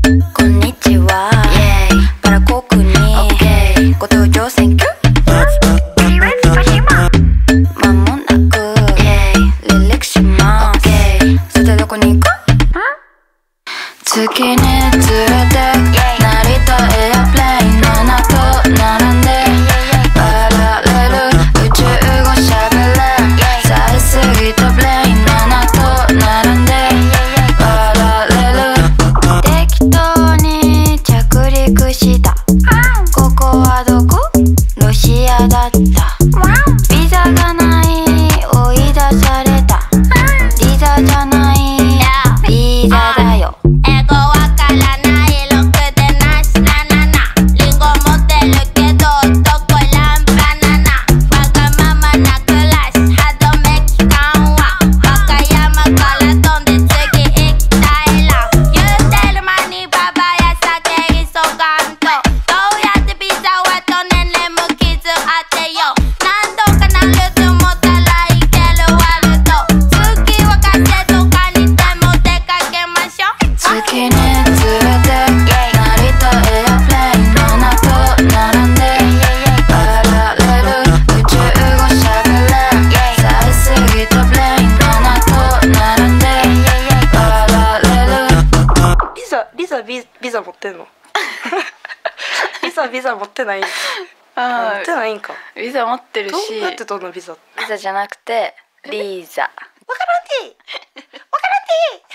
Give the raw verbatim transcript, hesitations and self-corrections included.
こんにちはバラコクにご搭乗センキュ間もなく離陸しますさてどこに行く？月に連れて成田エアプレインななと並んでパラレル宇宙語しゃべれさえすぎたブレインななと並んでパラレル適当に着陸したここはどこ？ロシアだったビザがない追い出されたリザじゃないビザだよビザ持ってんの？ビザビザ持ってない？ あ持ってないんか。 ビザ持ってるし。 どうやって取るのビザ？ ビザじゃなくてリーザ。わからんて。わからんて。